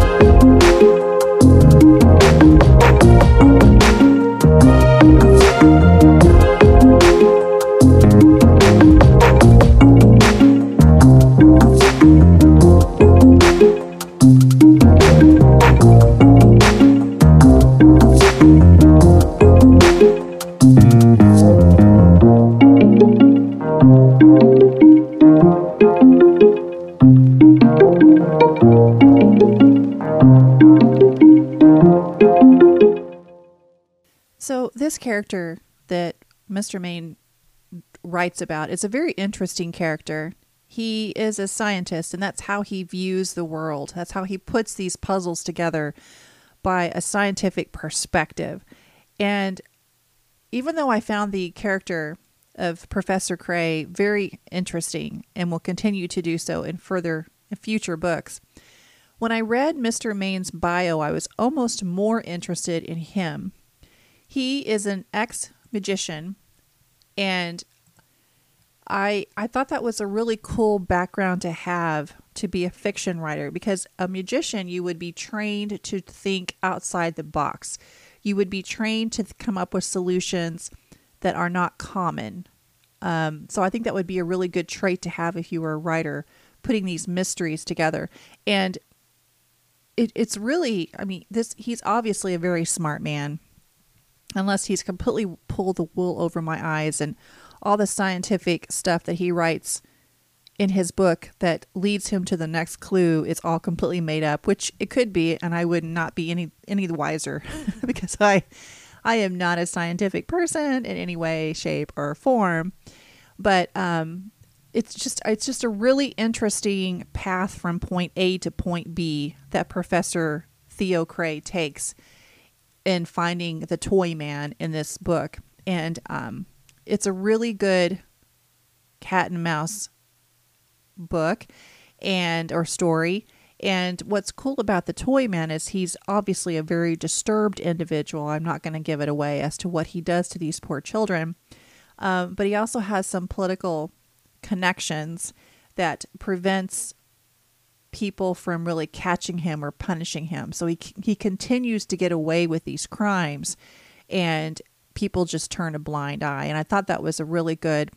So this character that Mister Maine writes about is a very interesting character. He is a scientist, and that's how he views the world. That's how he puts these puzzles together by a scientific perspective. And even though I found the character of Professor Cray very interesting and will continue to do so in further in future books, when I read Mister Maine's bio, I was almost more interested in him. He is an ex-magician, and I I thought that was a really cool background to have to be a fiction writer, because a magician, you would be trained to think outside the box. You would be trained to come up with solutions that are not common. Um, so I think that would be a really good trait to have if you were a writer, putting these mysteries together. And it, it's really, I mean, this he's obviously a very smart man, unless he's completely pulled the wool over my eyes and all the scientific stuff that he writes in his book that leads him to the next clue is all completely made up, which it could be, and I would not be any any the wiser because I I am not a scientific person in any way, shape, or form. But um, it's just it's just a really interesting path from point A to point B that Professor Theo Cray takes in finding the toy man in this book. And um, it's a really good cat and mouse book and or story. And what's cool about the toy man is he's obviously a very disturbed individual. I'm not going to give it away as to what he does to these poor children. Um, but he also has some political connections that prevents people from really catching him or punishing him. So he he continues to get away with these crimes, and people just turn a blind eye. And I thought that was a really good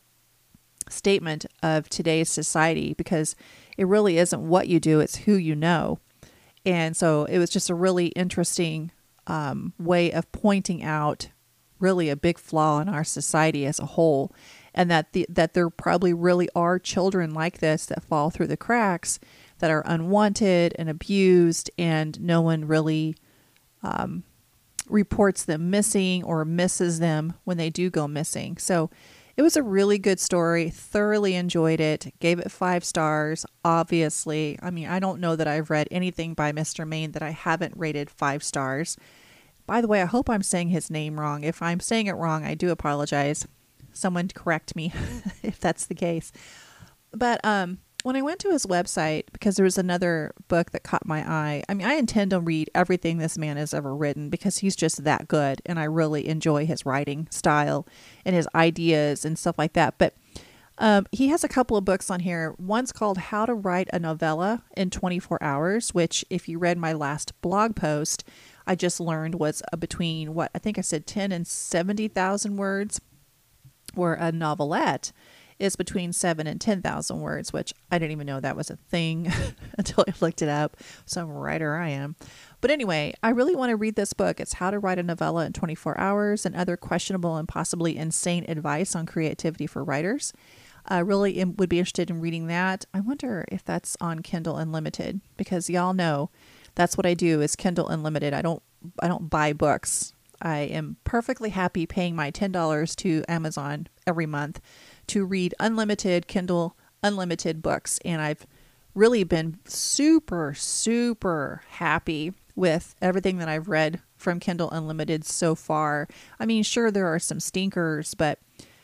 statement of today's society, because it really isn't what you do, it's who you know. And so it was just a really interesting um, way of pointing out really a big flaw in our society as a whole, and that the, that there probably really are children like this that fall through the cracks, that are unwanted and abused, and no one really um, reports them missing or misses them when they do go missing. So it was a really good story. Thoroughly enjoyed it. Gave it five stars. Obviously, I mean, I don't know that I've read anything by Mister Maine that I haven't rated five stars. By the way, I hope I'm saying his name wrong. If I'm saying it wrong, I do apologize. Someone correct me if that's the case. But um, when I went to his website, because there was another book that caught my eye. I mean, I intend to read everything this man has ever written because he's just that good, and I really enjoy his writing style and his ideas and stuff like that. But um, he has a couple of books on here. One's called How to Write a Novella in twenty-four hours, which if you read my last blog post, I just learned was between what I think I said ten and seventy thousand words, where a novelette is between seven and ten thousand words, which I didn't even know that was a thing until I looked it up. Some writer I am. But anyway, I really want to read this book. It's How to Write a Novella in twenty-four hours and Other Questionable and Possibly Insane Advice on Creativity for Writers. I really am, would be interested in reading that. I wonder if that's on Kindle Unlimited, because y'all know that's what I do is Kindle Unlimited. I don't I don't buy books. I am perfectly happy paying my ten dollars to Amazon every month to read unlimited Kindle Unlimited books. And I've really been super, super happy with everything that I've read from Kindle Unlimited so far. I mean, sure, there are some stinkers, but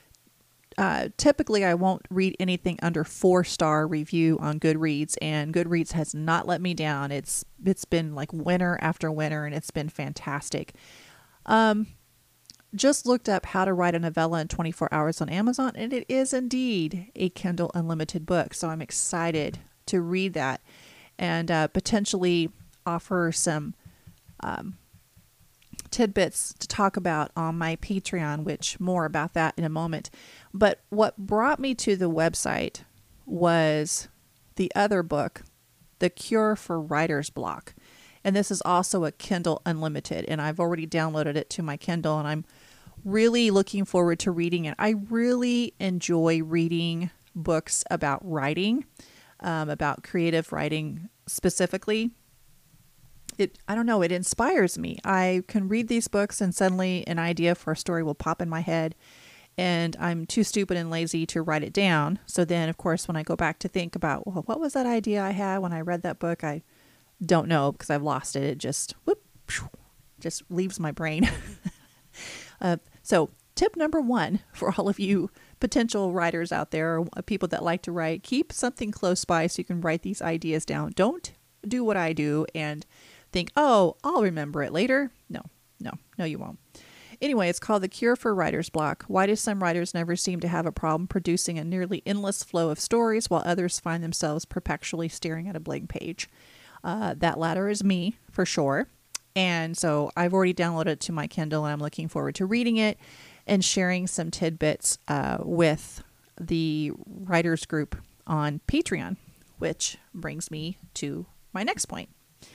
uh, typically I won't read anything under four-star review on Goodreads, and Goodreads has not let me down. It's It's been like winter after winter, and it's been fantastic. Um, just looked up How to Write a Novella in twenty-four hours on Amazon, and it is indeed a Kindle Unlimited book. So I'm excited to read that and uh, potentially offer some um, tidbits to talk about on my Patreon, which more about that in a moment. But what brought me to the website was the other book, The Cure for Writer's Block. And this is also a Kindle Unlimited, and I've already downloaded it to my Kindle, and I'm really looking forward to reading it. I really enjoy reading books about writing, um, about creative writing specifically. It, I don't know, it inspires me. I can read these books and suddenly an idea for a story will pop in my head, and I'm too stupid and lazy to write it down. So then, of course, when I go back to think about, well, what was that idea I had when I read that book? I don't know because I've lost it. It just, whoop, just leaves my brain. uh, so tip number one for all of you potential writers out there, or people that like to write, keep something close by so you can write these ideas down. Don't do what I do and think, oh, I'll remember it later. No, no, no, you won't. Anyway, it's called The Cure for Writer's Block. Why do some writers never seem to have a problem producing a nearly endless flow of stories while others find themselves perpetually staring at a blank page? Uh, that latter is me, for sure. And so I've already downloaded it to my Kindle, and I'm looking forward to reading it and sharing some tidbits uh, with the writers group on Patreon, which brings me to my next point.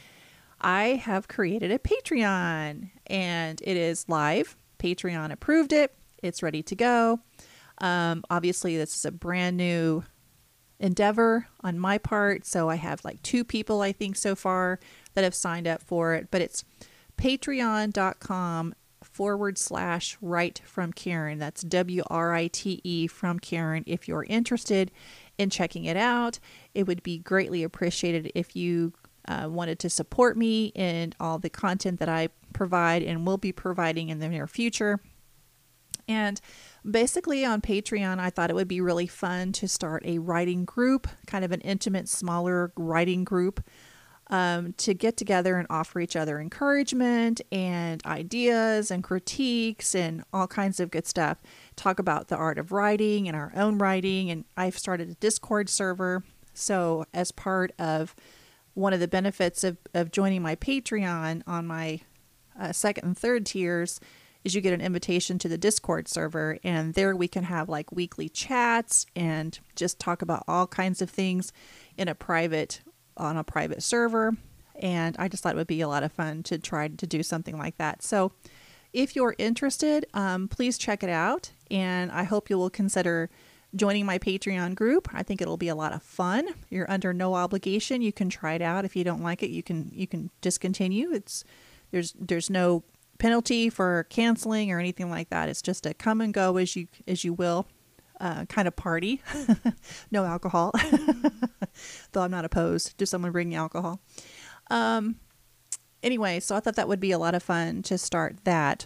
I have created a Patreon, and it is live. Patreon approved it. It's ready to go. Um, obviously, this is a brand new endeavor on my part. So I have like two people, I think, so far that have signed up for it. But it's patreon.com forward slash write from Karen. That's W R I T E from Karen. If you're interested in checking it out, it would be greatly appreciated if you uh, wanted to support me in all the content that I provide and will be providing in the near future. And basically on Patreon, I thought it would be really fun to start a writing group, kind of an intimate, smaller writing group, um, to get together and offer each other encouragement and ideas and critiques and all kinds of good stuff. Talk about the art of writing and our own writing. And I've started a Discord server. So as part of one of the benefits of, of joining my Patreon on my uh, second and third tiers is you get an invitation to the Discord server, and there we can have like weekly chats and just talk about all kinds of things in a private, on a private server. And I just thought it would be a lot of fun to try to do something like that. So if you're interested, um, please check it out. And I hope you will consider joining my Patreon group. I think it'll be a lot of fun. You're under no obligation. You can try it out. If you don't like it, you can, you can discontinue. It's, there's, there's no penalty for canceling or anything like that. It's just a come and go as you as you will uh, kind of party. No alcohol, though I'm not opposed to someone bringing alcohol. Um, anyway, so I thought that would be a lot of fun to start that.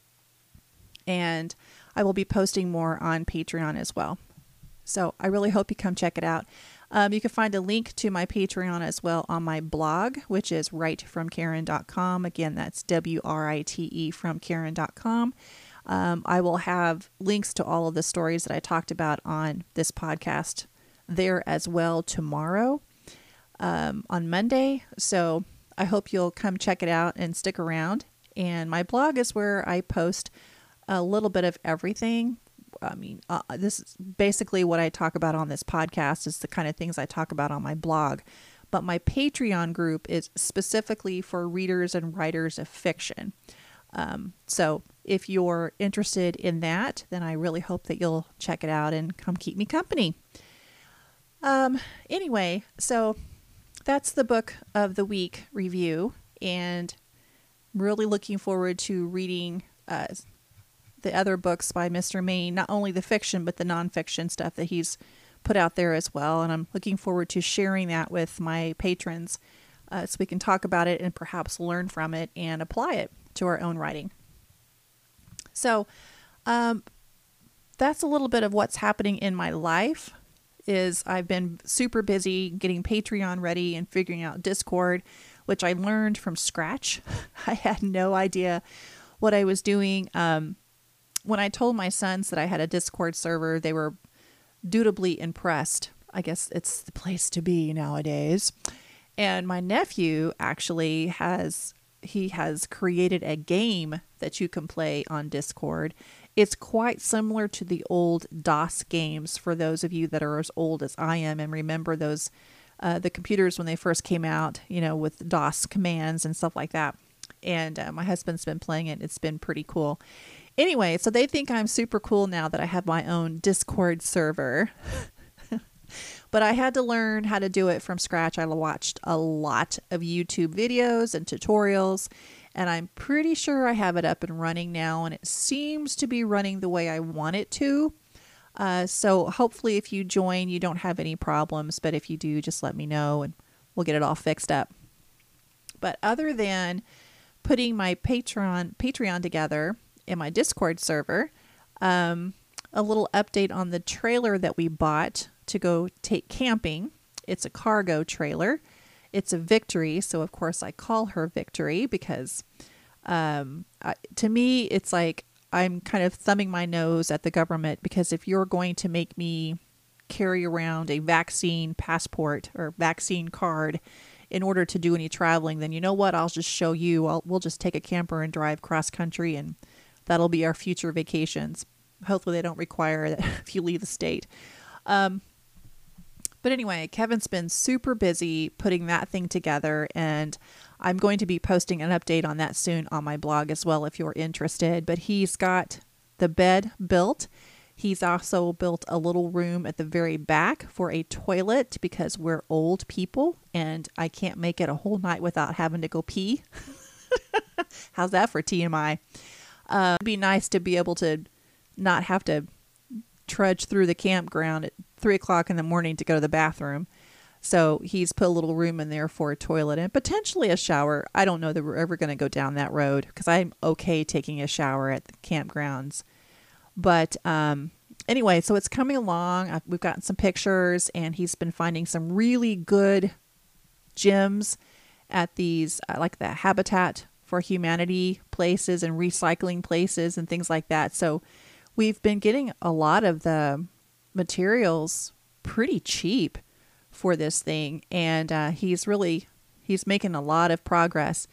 And I will be posting more on Patreon as well. So I really hope you come check it out. Um, you can find a link to my Patreon as well on my blog, which is write from Karen dot com. Again, that's W R I T E from Karen dot com. Um, I will have links to all of the stories that I talked about on this podcast there as well tomorrow, um, on Monday. So I hope you'll come check it out and stick around. And my blog is where I post a little bit of everything. I mean, uh, this is basically what I talk about on this podcast is the kind of things I talk about on my blog. But my Patreon group is specifically for readers and writers of fiction. Um, so if you're interested in that, then I really hope that you'll check it out and come keep me company. Um, anyway, so that's the book of the week review, and really looking forward to reading uh, the other books by Mister Mayne, not only the fiction, but the nonfiction stuff that he's put out there as well. And I'm looking forward to sharing that with my patrons uh, so we can talk about it and perhaps learn from it and apply it to our own writing. So um, that's a little bit of what's happening in my life. Is I've been super busy getting Patreon ready and figuring out Discord, which I learned from scratch. I had no idea what I was doing. Um, when I told my sons that I had a Discord server, they were dutifully impressed. I guess it's the place to be nowadays. And my nephew actually has he has created a game that you can play on Discord. It's quite similar to the old DOS games for those of you that are as old as I am and remember those uh, the computers when they first came out, you know, with DOS commands and stuff like that. And uh, my husband's been playing it. It's been pretty cool. Anyway, so they think I'm super cool now that I have my own Discord server. But I had to learn how to do it from scratch. I watched a lot of YouTube videos and tutorials, and I'm pretty sure I have it up and running now, and it seems to be running the way I want it to. Uh, so hopefully if you join, you don't have any problems, but if you do, just let me know and we'll get it all fixed up. But other than putting my Patreon Patreon together in my Discord server, um, a little update on the trailer that we bought to go take camping. It's a cargo trailer. It's a Victory, so of course I call her Victory because um, I, to me it's like I'm kind of thumbing my nose at the government, because if you're going to make me carry around a vaccine passport or vaccine card in order to do any traveling, then you know what? I'll just show you. I'll, we'll just take a camper and drive cross country, and that'll be our future vacations. Hopefully they don't require that if you leave the state. Um, but anyway, Kevin's been super busy putting that thing together, and I'm going to be posting an update on that soon on my blog as well if you're interested. But he's got the bed built. He's also built a little room at the very back for a toilet because we're old people and I can't make it a whole night without having to go pee. How's that for T M I? Uh, it'd be nice to be able to not have to trudge through the campground at three o'clock in the morning to go to the bathroom. So he's put a little room in there for a toilet and potentially a shower. I don't know that we're ever going to go down that road because I'm okay taking a shower at the campgrounds. But um, anyway, so it's coming along. I've, we've gotten some pictures, and he's been finding some really good gems at these, uh, like the Habitat for Humanity places and recycling places and things like that. So we've been getting a lot of the materials pretty cheap for this thing, and uh, he's really he's making a lot of progress.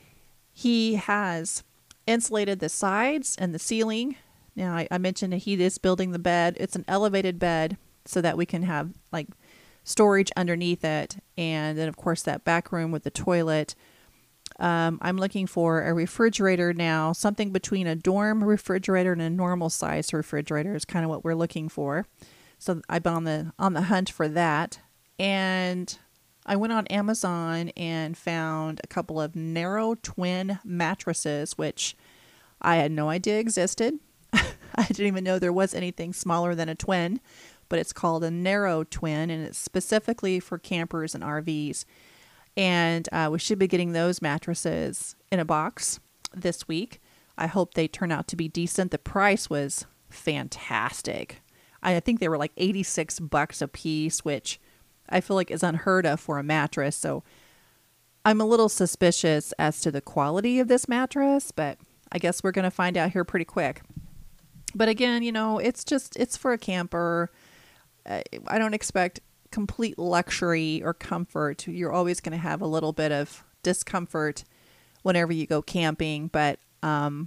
He has insulated the sides and the ceiling. Now, I, I mentioned that he is building the bed. It's an elevated bed so that we can have like storage underneath it. And then, of course, that back room with the toilet. Um, I'm looking for a refrigerator now. Something between a dorm refrigerator and a normal size refrigerator is kind of what we're looking for. So I've been on the, on the hunt for that. And I went on Amazon and found a couple of narrow twin mattresses, which I had no idea existed. I didn't even know there was anything smaller than a twin, but it's called a narrow twin, and it's specifically for campers and R Vs. And uh, we should be getting those mattresses in a box this week. I hope they turn out to be decent. The price was fantastic. I think they were like eighty-six bucks a piece, which I feel like is unheard of for a mattress. So I'm a little suspicious as to the quality of this mattress, but I guess we're going to find out here pretty quick. But again, you know, it's just, it's for a camper. Uh, I don't expect complete luxury or comfort. You're always going to have a little bit of discomfort whenever you go camping. But, um,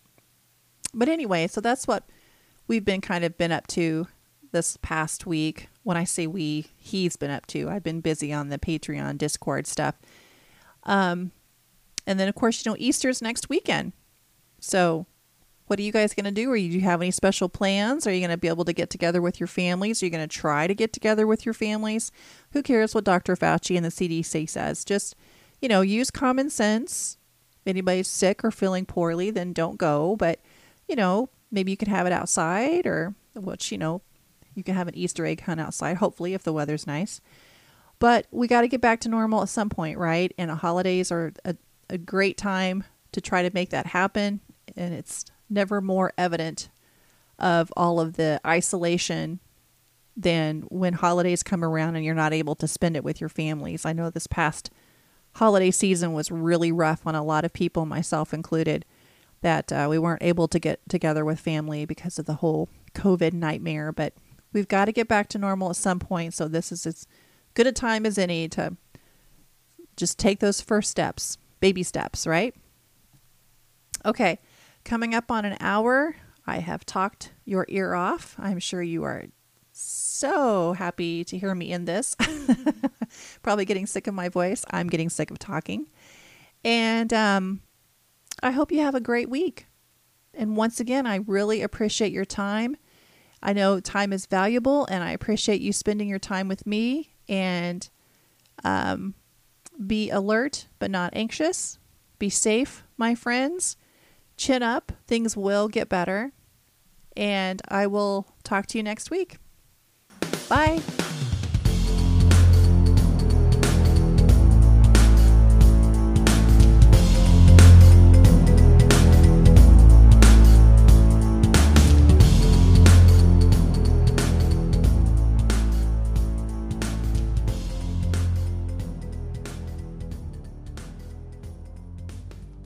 but anyway, so that's what we've been kind of been up to this past week. When I say we, he's been up to, I've been busy on the Patreon Discord stuff. Um, and then of course, you know, Easter's next weekend. So what are you guys going to do? Are you, do you have any special plans? Are you going to be able to get together with your families? Are you going to try to get together with your families? Who cares what Doctor Fauci and the C D C says? Just, you know, use common sense. If anybody's sick or feeling poorly, then don't go. But, you know, maybe you could have it outside, or which, you know, you can have an Easter egg hunt outside, hopefully, if the weather's nice. But we got to get back to normal at some point, right? And holidays are a, a great time to try to make that happen. And it's never more evident of all of the isolation than when holidays come around and you're not able to spend it with your families. I know this past holiday season was really rough on a lot of people, myself included, that uh, we weren't able to get together with family because of the whole COVID nightmare. But we've got to get back to normal at some point. So this is as good a time as any to just take those first steps, baby steps, right? Okay, coming up on an hour, I have talked your ear off. I'm sure you are so happy to hear me in this. Probably getting sick of my voice. I'm getting sick of talking. And um, I hope you have a great week. And once again, I really appreciate your time. I know time is valuable, and I appreciate you spending your time with me. And um, be alert, but not anxious. Be safe, my friends. Chin up. Things will get better. And I will talk to you next week. Bye.